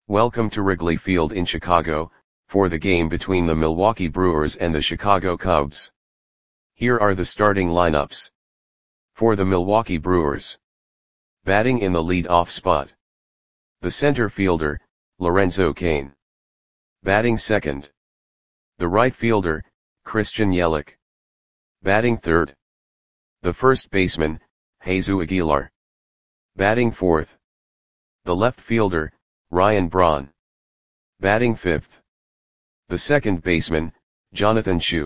Welcome to Wrigley Field in Chicago, for the game between the Milwaukee Brewers and the Chicago Cubs. Here are the starting lineups. For the Milwaukee Brewers. Batting in the lead-off spot. The center fielder, Lorenzo Cain. Batting second. The right fielder, Christian Yelich. Batting third. The first baseman, Jesus Aguilar. Batting fourth. The left fielder, Ryan Braun. Batting fifth. The second baseman, Jonathan Schoop.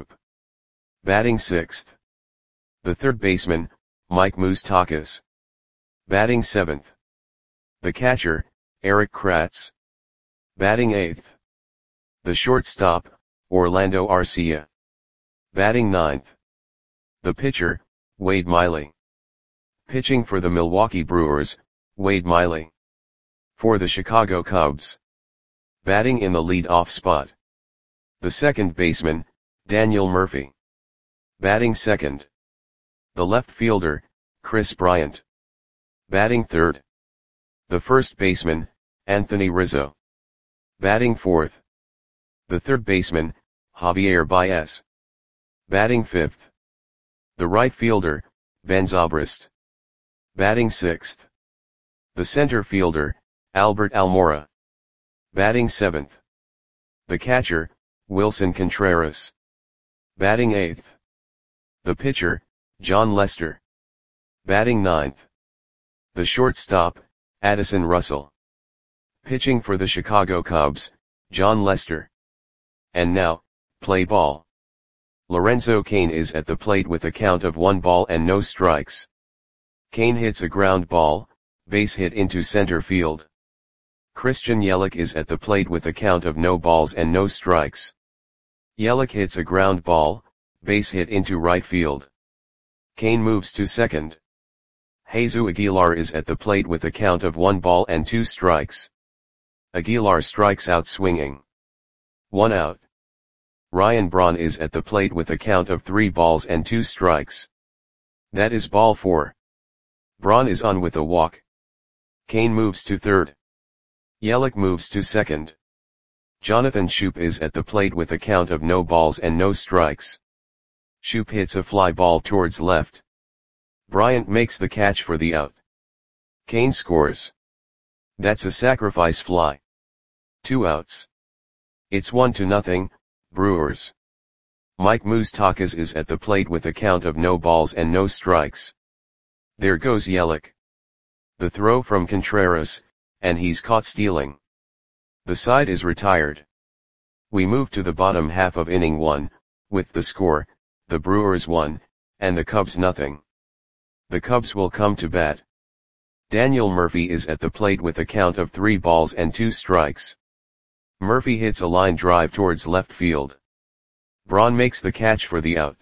Batting sixth. The third baseman, Mike Moustakas. Batting seventh. The catcher, Erik Kratz. Batting eighth. The shortstop, Orlando Arcia. Batting ninth. The pitcher, Wade Miley. Pitching for the Milwaukee Brewers, Wade Miley. For the Chicago Cubs. Batting in the lead-off spot. The second baseman, Daniel Murphy. Batting second. The left fielder, Kris Bryant. Batting third. The first baseman, Anthony Rizzo. Batting fourth. The third baseman, Javier Baez. Batting fifth. The right fielder, Ben Zobrist. Batting sixth. The center fielder, Albert Almora. Batting seventh. The catcher, Wilson Contreras. Batting eighth. The pitcher, Jon Lester. Batting ninth. The shortstop, Addison Russell. Pitching for the Chicago Cubs, Jon Lester. And now, play ball. Lorenzo Cain is at the plate with a count of 1 ball and no strikes. Cain hits a ground ball, base hit into center field. Christian Yelich is at the plate with a count of no balls and no strikes. Yelich hits a ground ball, base hit into right field. Cain moves to second. Jesus Aguilar is at the plate with a count of 1 ball and 2 strikes. Aguilar strikes out swinging. 1 out. Ryan Braun is at the plate with a count of 3 balls and 2 strikes. That is ball 4. Braun is on with a walk. Cain moves to third. Yelich moves to second. Jonathan Schoop is at the plate with a count of no balls and no strikes. Schoop hits a fly ball towards left. Bryant makes the catch for the out. Cain scores. That's a sacrifice fly. 2 outs. It's 1-0, Brewers. Mike Moustakas is at the plate with a count of no balls and no strikes. There goes Yelich. The throw from Contreras, and he's caught stealing. The side is retired. We move to the bottom half of inning 1, with the score, the Brewers 1, and the Cubs 0. The Cubs will come to bat. Daniel Murphy is at the plate with a count of 3 balls and 2 strikes. Murphy hits a line drive towards left field. Braun makes the catch for the out.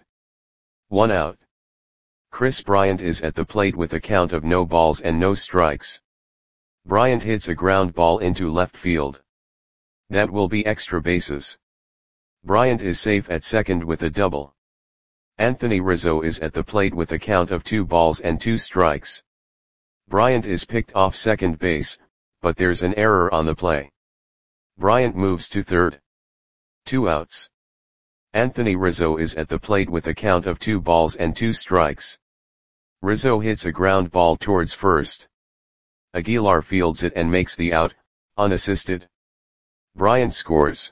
1 out. Kris Bryant is at the plate with a count of no balls and no strikes. Bryant hits a ground ball into left field. That will be extra bases. Bryant is safe at second with a double. Anthony Rizzo is at the plate with a count of 2 balls and 2 strikes. Bryant is picked off second base, but there's an error on the play. Bryant moves to third. 2 outs. Anthony Rizzo is at the plate with a count of 2 balls and 2 strikes. Rizzo hits a ground ball towards first. Aguilar fields it and makes the out, unassisted. Bryant scores.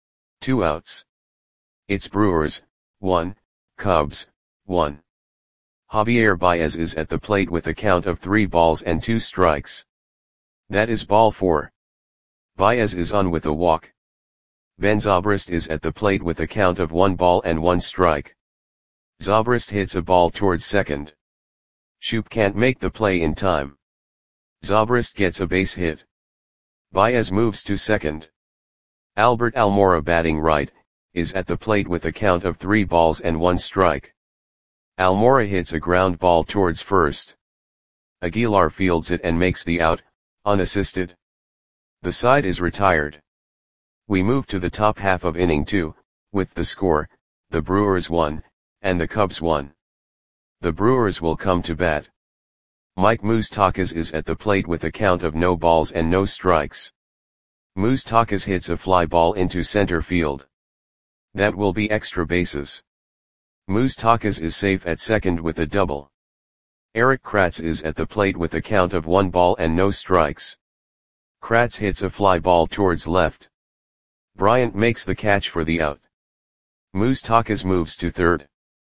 2 outs. It's Brewers, 1, Cubs, 1. Javier Baez is at the plate with a count of 3 balls and 2 strikes. That is ball 4. Baez is on with a walk. Ben Zobrist is at the plate with a count of 1 ball and 1 strike. Zobrist hits a ball towards second. Schoop can't make the play in time. Zobrist gets a base hit. Baez moves to second. Albert Almora, batting right, is at the plate with a count of 3 balls and 1 strike. Almora hits a ground ball towards first. Aguilar fields it and makes the out, unassisted. The side is retired. We move to the top half of inning 2, with the score, the Brewers 1, and the Cubs 1. The Brewers will come to bat. Mike Moustakas is at the plate with a count of no balls and no strikes. Moustakas hits a fly ball into center field. That will be extra bases. Moustakas is safe at second with a double. Erik Kratz is at the plate with a count of 1 ball and no strikes. Kratz hits a fly ball towards left. Bryant makes the catch for the out. Moustakas moves to third.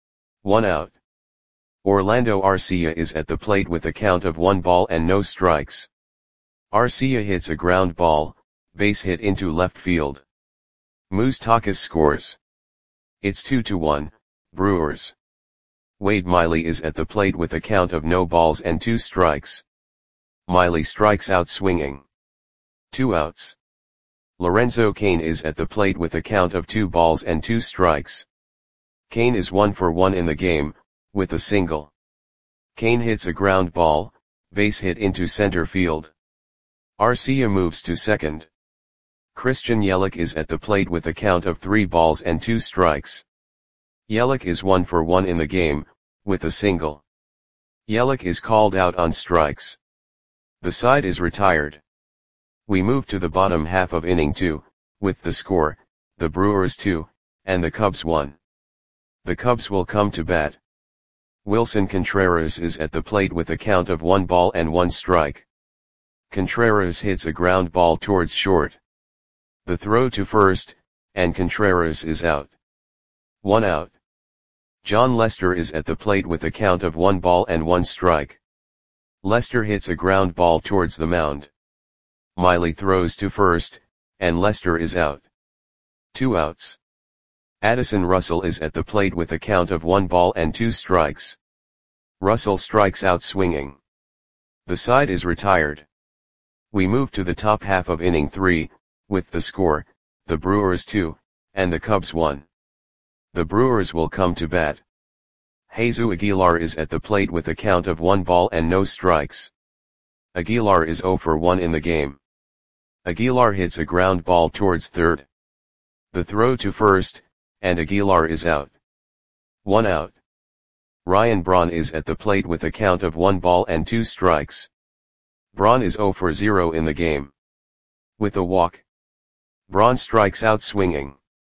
1 out. Orlando Arcia is at the plate with a count of 1 ball and no strikes. Arcia hits a ground ball, base hit into left field. Moustakas scores. It's 2-1, Brewers. Wade Miley is at the plate with a count of no balls and 2 strikes. Miley strikes out swinging. 2 outs. Lorenzo Cain is at the plate with a count of 2 balls and 2 strikes. Cain is 1 for 1 in the game, with a single. Cain hits a ground ball, base hit into center field. Arcia moves to second. Christian Yelich is at the plate with a count of 3 balls and 2 strikes. Yelich is 1 for 1 in the game, with a single. Yelich is called out on strikes. The side is retired. We move to the bottom half of inning 2, with the score, the Brewers 2, and the Cubs 1. The Cubs will come to bat. Wilson Contreras is at the plate with a count of 1 ball and 1 strike. Contreras hits a ground ball towards short. The throw to first, and Contreras is out. 1 out. Jon Lester is at the plate with a count of 1 ball and 1 strike. Lester hits a ground ball towards the mound. Miley throws to first, and Lester is out. 2 outs. Addison Russell is at the plate with a count of 1 ball and 2 strikes. Russell strikes out swinging. The side is retired. We move to the top half of inning 3, with the score, the Brewers 2, and the Cubs 1. The Brewers will come to bat. Jesus Aguilar is at the plate with a count of 1 ball and no strikes. Aguilar is 0 for 1 in the game. Aguilar hits a ground ball towards third. The throw to first, and Aguilar is out. 1 out. Ryan Braun is at the plate with a count of 1 ball and 2 strikes. Braun is 0 for 0 in the game. With a walk. Braun strikes out swinging.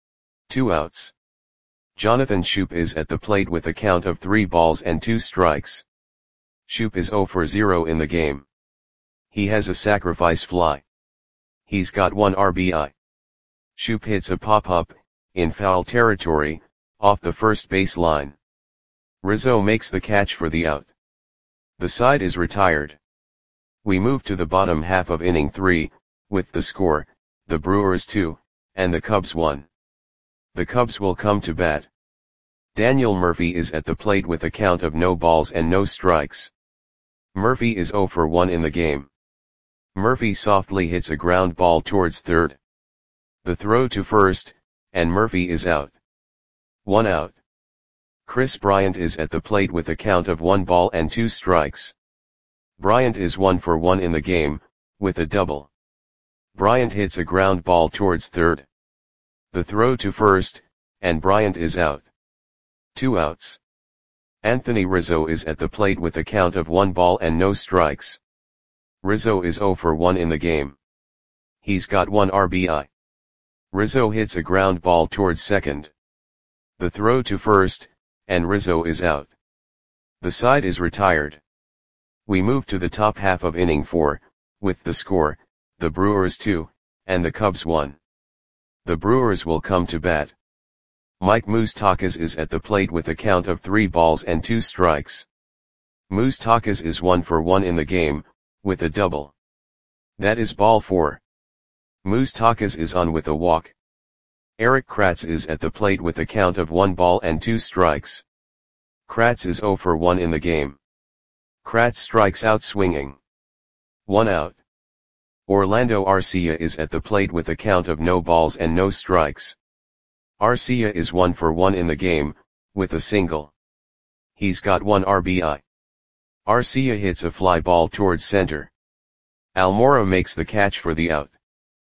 2 outs. Jonathan Schoop is at the plate with a count of 3 balls and 2 strikes. Schoop is 0 for 0 in the game. He has a sacrifice fly. He's got 1 RBI. Schoop hits a pop-up, in foul territory, off the first base line. Rizzo makes the catch for the out. The side is retired. We move to the bottom half of inning 3, with the score, the Brewers 2, and the Cubs 1. The Cubs will come to bat. Daniel Murphy is at the plate with a count of no balls and no strikes. Murphy is 0 for 1 in the game. Murphy softly hits a ground ball towards third. The throw to first, and Murphy is out. 1 out. Chris Bryant is at the plate with a count of 1 ball and 2 strikes. Bryant is 1 for 1 in the game, with a double. Bryant hits a ground ball towards third. The throw to first, and Bryant is out. 2 outs. Anthony Rizzo is at the plate with a count of 1 ball and no strikes. Rizzo is 0 for 1 in the game. He's got 1 RBI. Rizzo hits a ground ball towards second. The throw to first, and Rizzo is out. The side is retired. We move to the top half of inning 4, with the score, the Brewers 2, and the Cubs 1. The Brewers will come to bat. Mike Moustakas is at the plate with a count of 3 balls and 2 strikes. Moustakas is 1 for 1 in the game, with a double. That is ball 4. Moustakas is on with a walk. Erik Kratz is at the plate with a count of 1 ball and 2 strikes. Kratz is 0 for 1 in the game. Kratz strikes out swinging. 1 out. Orlando Arcia is at the plate with a count of no balls and no strikes. Arcia is 1 for 1 in the game, with a single. He's got 1 RBI. Arcia hits a fly ball towards center. Almora makes the catch for the out.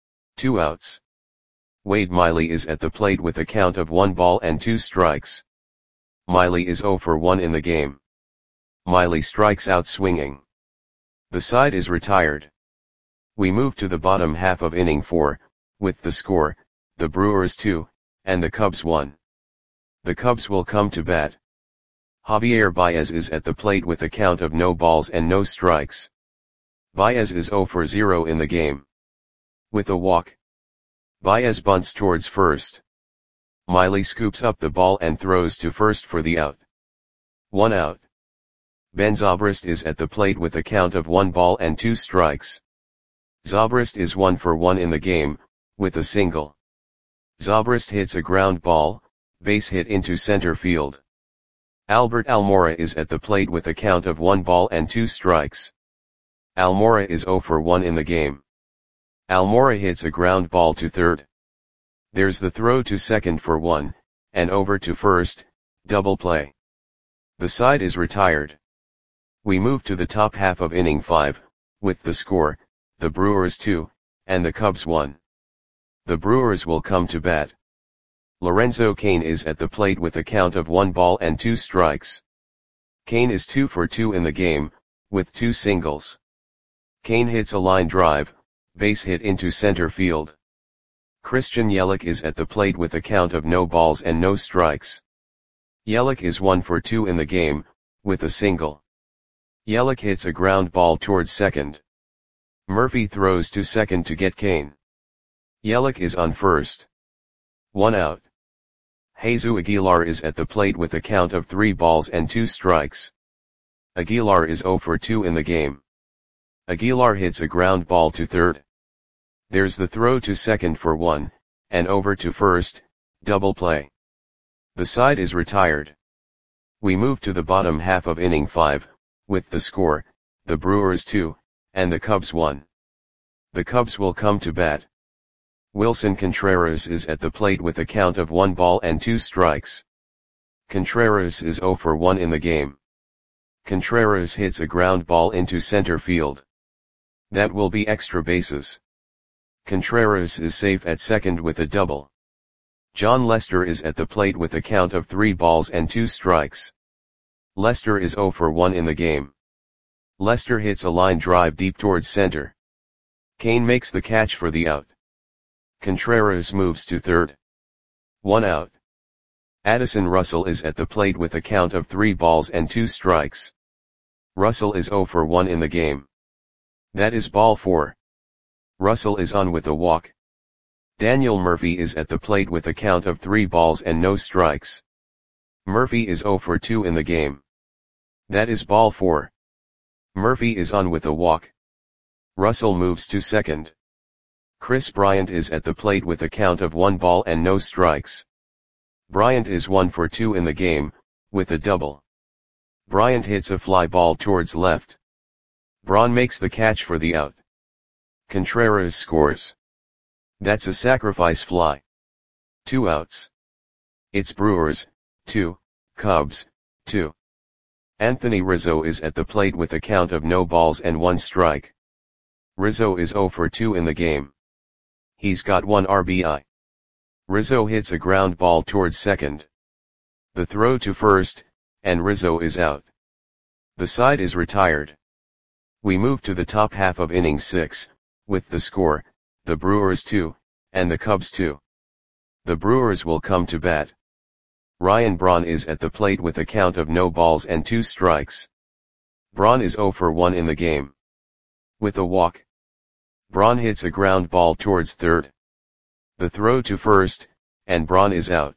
2 outs. Wade Miley is at the plate with a count of 1 ball and 2 strikes. Miley is 0 for 1 in the game. Miley strikes out swinging. The side is retired. We move to the bottom half of inning 4, with the score, the Brewers 2, and the Cubs 1. The Cubs will come to bat. Javier Baez is at the plate with a count of no balls and no strikes. Baez is 0 for 0 in the game. With a walk. Baez bunts towards first. Miley scoops up the ball and throws to first for the out. 1 out. Ben Zobrist is at the plate with a count of 1 ball and 2 strikes. Zobrist is 1 for 1 in the game, with a single. Zobrist hits a ground ball, base hit into center field. Albert Almora is at the plate with a count of 1 ball and 2 strikes. Almora is 0 for 1 in the game. Almora hits a ground ball to third. There's the throw to second for 1, and over to first, double play. The side is retired. We move to the top half of inning 5, with the score, the Brewers 2, and the Cubs 1. The Brewers will come to bat. Lorenzo Cain is at the plate with a count of 1 ball and 2 strikes. Cain is 2 for 2 in the game, with 2 singles. Cain hits a line drive, base hit into center field. Christian Yelich is at the plate with a count of no balls and no strikes. Yelich is 1 for 2 in the game, with a single. Yelich hits a ground ball towards second. Murphy throws to second to get Cain. Yelich is on first. 1 out. Jesus Aguilar is at the plate with a count of 3 balls and 2 strikes. Aguilar is 0 for 2 in the game. Aguilar hits a ground ball to third. There's the throw to second for 1, and over to first, double play. The side is retired. We move to the bottom half of inning 5, with the score, the Brewers 2, and the Cubs 1. The Cubs will come to bat. Wilson Contreras is at the plate with a count of 1 ball and 2 strikes. Contreras is 0 for 1 in the game. Contreras hits a ground ball into center field. That will be extra bases. Contreras is safe at second with a double. John Lester is at the plate with a count of 3 balls and 2 strikes. Lester is 0 for 1 in the game. Lester hits a line drive deep towards center. Cain makes the catch for the out. Contreras moves to third. 1 out. Addison Russell is at the plate with a count of 3 balls and 2 strikes. Russell is 0 for 1 in the game. That is ball 4. Russell is on with a walk. Daniel Murphy is at the plate with a count of 3 balls and no strikes. Murphy is 0 for 2 in the game. That is ball 4. Murphy is on with a walk. Russell moves to second. Chris Bryant is at the plate with a count of 1 ball and no strikes. Bryant is 1 for 2 in the game, with a double. Bryant hits a fly ball towards left. Braun makes the catch for the out. Contreras scores. That's a sacrifice fly. 2 outs. It's Brewers, 2, Cubs, 2. Anthony Rizzo is at the plate with a count of no balls and 1 strike. Rizzo is 0 for 2 in the game. He's got 1 RBI. Rizzo hits a ground ball towards second. The throw to first, and Rizzo is out. The side is retired. We move to the top half of inning 6, with the score, the Brewers 2, and the Cubs 2. The Brewers will come to bat. Ryan Braun is at the plate with a count of no balls and 2 strikes. Braun is 0 for 1 in the game. With a walk. Braun hits a ground ball towards third. The throw to first, and Braun is out.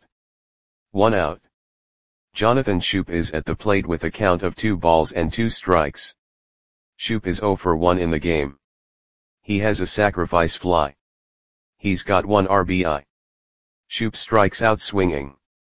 1 out. Jonathan Schoop is at the plate with a count of 2 balls and 2 strikes. Schoop is 0 for 1 in the game. He has a sacrifice fly. He's got 1 RBI. Schoop strikes out swinging.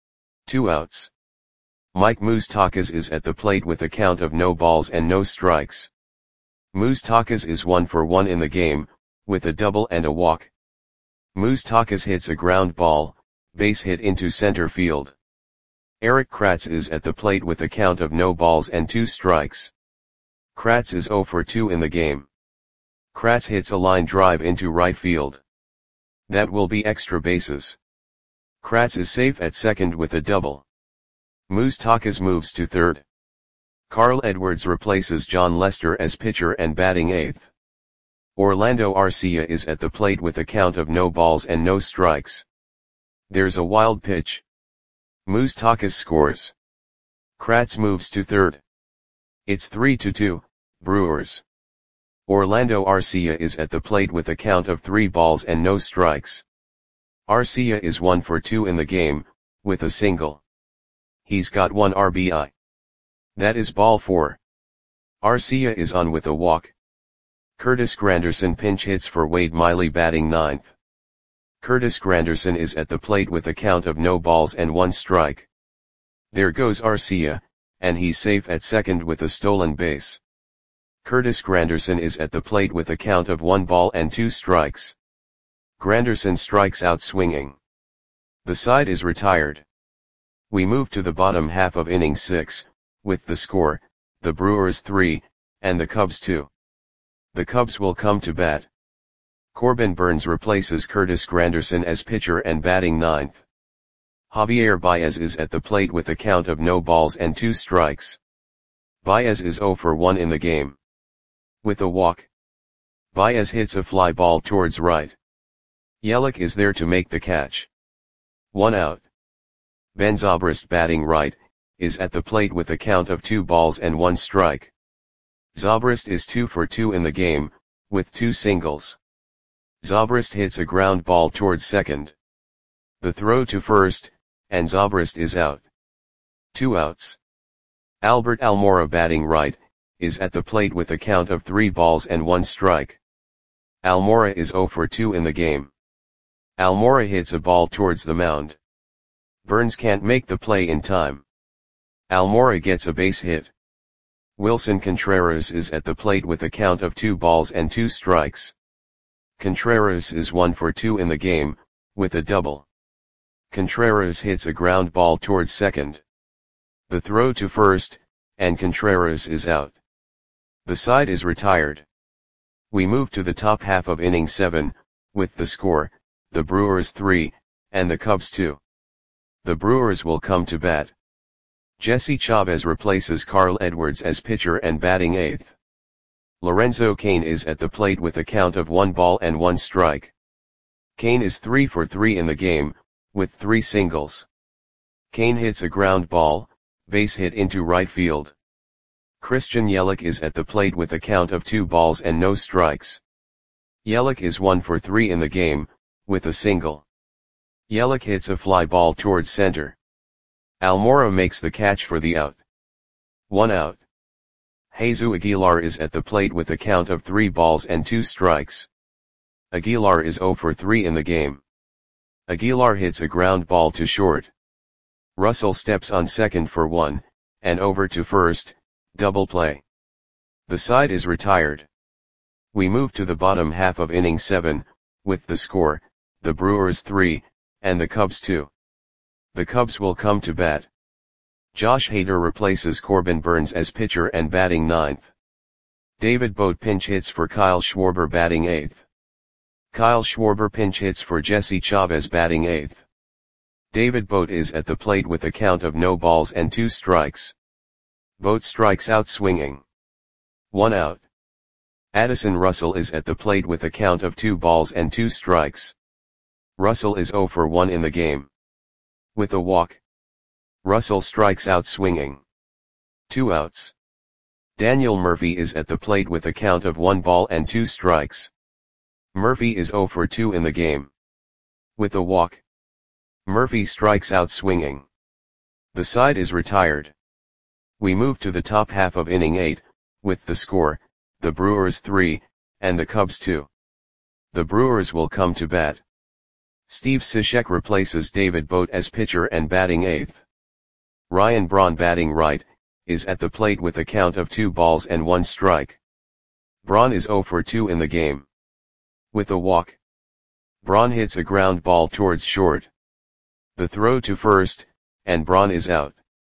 2 outs. Mike Moustakas is at the plate with a count of no balls and no strikes. Moustakas is 1 for 1 in the game, with a double and a walk. Moustakas hits a ground ball, base hit into center field. Eric Kratz is at the plate with a count of no balls and 2 strikes. Kratz is 0 for 2 in the game. Kratz hits a line drive into right field. That will be extra bases. Kratz is safe at second with a double. Moustakas moves to third. Carl Edwards replaces John Lester as pitcher and batting 8th. Orlando Arcia is at the plate with a count of no balls and no strikes. There's a wild pitch. Moustakas scores. Kratz moves to third. It's 3-2, Brewers. Orlando Arcia is at the plate with a count of 3 balls and no strikes. Arcia is 1 for 2 in the game, with a single. He's got 1 RBI. That is ball 4. Arcia is on with a walk. Curtis Granderson pinch hits for Wade Miley batting 9th. Curtis Granderson is at the plate with a count of no balls and 1 strike. There goes Arcia, and he's safe at second with a stolen base. Curtis Granderson is at the plate with a count of 1 ball and 2 strikes. Granderson strikes out swinging. The side is retired. We move to the bottom half of inning 6, with the score, the Brewers 3, and the Cubs 2. The Cubs will come to bat. Corbin Burnes replaces Curtis Granderson as pitcher and batting 9th. Javier Baez is at the plate with a count of no balls and 2 strikes. Baez is 0 for 1 in the game. With a walk. Baez hits a fly ball towards right. Yelich is there to make the catch. 1 out. Ben Zobrist batting right, is at the plate with a count of 2 balls and 1 strike. Zobrist is 2 for 2 in the game, with 2 singles. Zobrist hits a ground ball towards second. The throw to first, and Zobrist is out. 2 outs. Albert Almora batting right, is at the plate with a count of 3 balls and 1 strike. Almora is 0 for 2 in the game. Almora hits a ball towards the mound. Burnes can't make the play in time. Almora gets a base hit. Wilson Contreras is at the plate with a count of 2 balls and 2 strikes. Contreras is 1 for 2 in the game, with a double. Contreras hits a ground ball towards second. The throw to first, and Contreras is out. The side is retired. We move to the top half of inning 7, with the score, the Brewers 3, and the Cubs 2. The Brewers will come to bat. Jesse Chavez replaces Carl Edwards as pitcher and batting 8th. Lorenzo Cain is at the plate with a count of 1 ball and 1 strike. Cain is 3 for 3 in the game, with 3 singles. Cain hits a ground ball, base hit into right field. Christian Yelich is at the plate with a count of 2 balls and no strikes. Yelich is 1 for 3 in the game, with a single. Yelich hits a fly ball towards center. Almora makes the catch for the out. 1 out. Jesus Aguilar is at the plate with a count of 3 balls and 2 strikes. Aguilar is 0 for 3 in the game. Aguilar hits a ground ball to short. Russell steps on second for 1, and over to first, double play. The side is retired. We move to the bottom half of inning 7, with the score, the Brewers 3, and the Cubs 2. The Cubs will come to bat. Josh Hader replaces Corbin Burnes as pitcher and batting 9th. David Bote pinch hits for Kyle Schwarber batting 8th. Kyle Schwarber pinch hits for Jesse Chavez batting 8th. David Bote is at the plate with a count of no balls and 2 strikes. Bote strikes out swinging. 1 out. Addison Russell is at the plate with a count of 2 balls and 2 strikes. Russell is 0 for 1 in the game. With a walk. Russell strikes out swinging. 2 outs. Daniel Murphy is at the plate with a count of 1 ball and 2 strikes. Murphy is 0 for 2 in the game. With a walk. Murphy strikes out swinging. The side is retired. We move to the top half of inning 8, with the score, the Brewers 3, and the Cubs 2. The Brewers will come to bat. Steve Cishek replaces David Bote as pitcher and batting 8th. Ryan Braun batting right, is at the plate with a count of 2 balls and 1 strike. Braun is 0 for 2 in the game. With a walk. Braun hits a ground ball towards short. The throw to first, and Braun is out.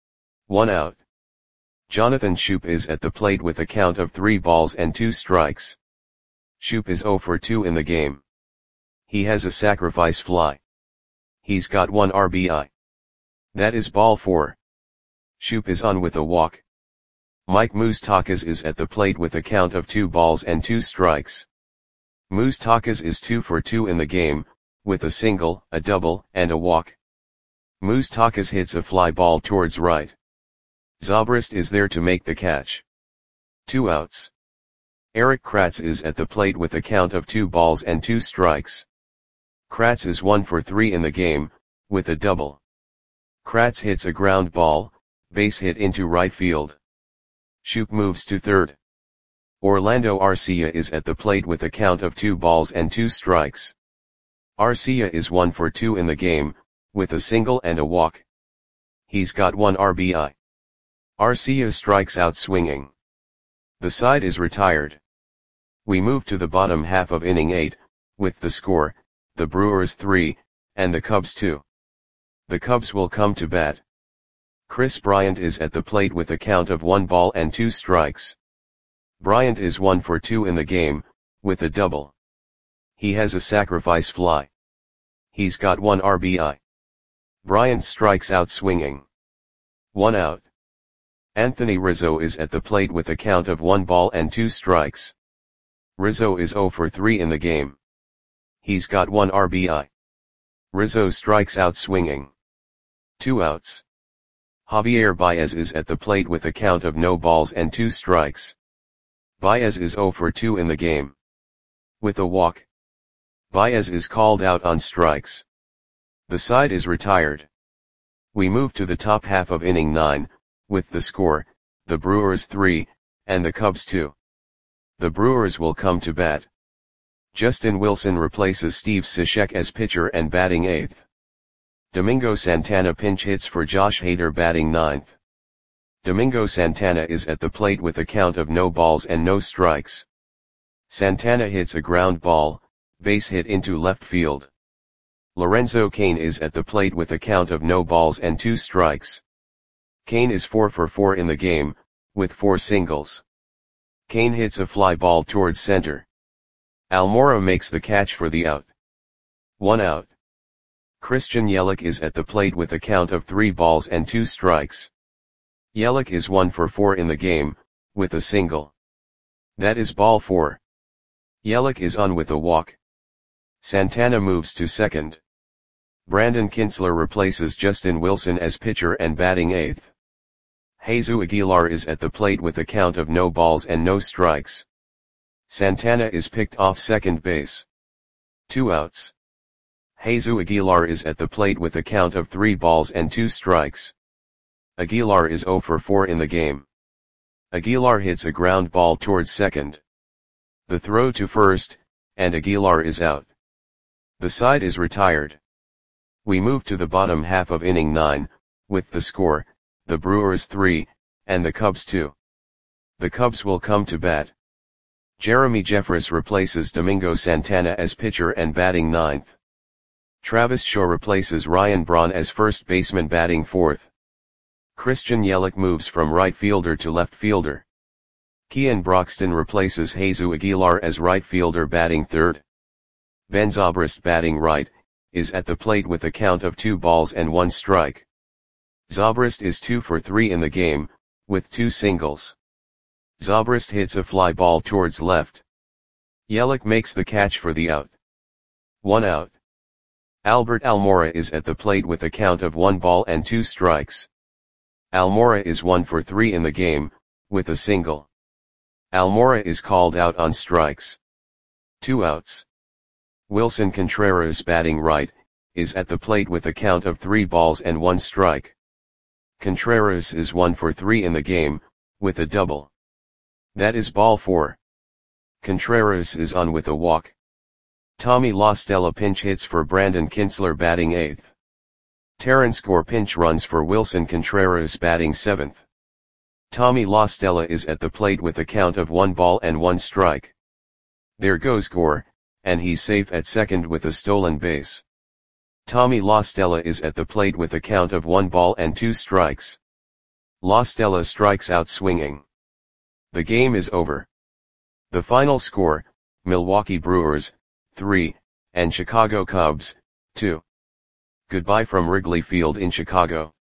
1 out. Jonathan Schoop is at the plate with a count of 3 balls and 2 strikes. Schoop is 0 for 2 in the game. He has a sacrifice fly. He's got 1 RBI. That is ball 4. Schoop is on with a walk. Mike Moustakas is at the plate with a count of 2 balls and 2 strikes. Moustakas is 2 for 2 in the game, with a single, a double, and a walk. Moustakas hits a fly ball towards right. Zobrist is there to make the catch. 2 outs. Eric Kratz is at the plate with a count of 2 balls and 2 strikes. Kratz is 1 for 3 in the game, with a double. Kratz hits a ground ball, base hit into right field. Shoup moves to third. Orlando Arcia is at the plate with a count of 2 balls and 2 strikes. Arcia is 1 for 2 in the game, with a single and a walk. He's got 1 RBI. Arcia strikes out swinging. The side is retired. We move to the bottom half of inning 8, with the score, the Brewers 3, and the Cubs 2. The Cubs will come to bat. Chris Bryant is at the plate with a count of 1 ball and 2 strikes. Bryant is 1 for 2 in the game, with a double. He has a sacrifice fly. He's got 1 RBI. Bryant strikes out swinging. 1 out. Anthony Rizzo is at the plate with a count of 1 ball and 2 strikes. Rizzo is 0 for 3 in the game. He's got 1 RBI. Rizzo strikes out swinging. 2 outs. Javier Baez is at the plate with a count of no balls and 2 strikes. Baez is 0 for 2 in the game. With a walk. Baez is called out on strikes. The side is retired. We move to the top half of inning 9, with the score, the Brewers 3, and the Cubs 2. The Brewers will come to bat. Justin Wilson replaces Steve Cishek as pitcher and batting 8th. Domingo Santana pinch hits for Josh Hader batting 9th. Domingo Santana is at the plate with a count of no balls and no strikes. Santana hits a ground ball, base hit into left field. Lorenzo Cain is at the plate with a count of no balls and 2 strikes. Cain is 4 for 4 in the game, with 4 singles. Cain hits a fly ball towards center. Almora makes the catch for the out. 1 out. Christian Yelich is at the plate with a count of 3 balls and 2 strikes. Yelich is 1 for 4 in the game, with a single. That is ball 4. Yelich is on with a walk. Santana moves to second. Brandon Kintzler replaces Justin Wilson as pitcher and batting 8th. Jesus Aguilar is at the plate with a count of no balls and no strikes. Santana is picked off second base. 2 outs. Jesus Aguilar is at the plate with a count of 3 balls and 2 strikes. Aguilar is 0 for 4 in the game. Aguilar hits a ground ball towards second. The throw to first, and Aguilar is out. The side is retired. We move to the bottom half of inning 9, with the score, the Brewers 3, and the Cubs 2. The Cubs will come to bat. Jeremy Jeffress replaces Domingo Santana as pitcher and batting 9th. Travis Shaw replaces Ryan Braun as first baseman batting 4th. Christian Yelich moves from right fielder to left fielder. Kean Broxton replaces Jesus Aguilar as right fielder batting 3rd. Ben Zobrist batting right, is at the plate with a count of 2 balls and 1 strike. Zobrist is 2 for 3 in the game, with 2 singles. Zobrist hits a fly ball towards left. Yelich makes the catch for the out. 1 out. Albert Almora is at the plate with a count of 1 ball and 2 strikes. Almora is 1 for 3 in the game, with a single. Almora is called out on strikes. 2 outs. Wilson Contreras batting right, is at the plate with a count of 3 balls and 1 strike. Contreras is 1 for 3 in the game, with a double. That is ball 4. Contreras is on with a walk. Tommy La Stella pinch hits for Brandon Kintzler batting 8th. Terrence Gore pinch runs for Wilson Contreras batting 7th. Tommy La Stella is at the plate with a count of 1 ball and 1 strike. There goes Gore, and he's safe at second with a stolen base. Tommy La Stella is at the plate with a count of 1 ball and 2 strikes. La Stella strikes out swinging. The game is over. The final score, Milwaukee Brewers, 3, and Chicago Cubs, 2. Goodbye from Wrigley Field in Chicago.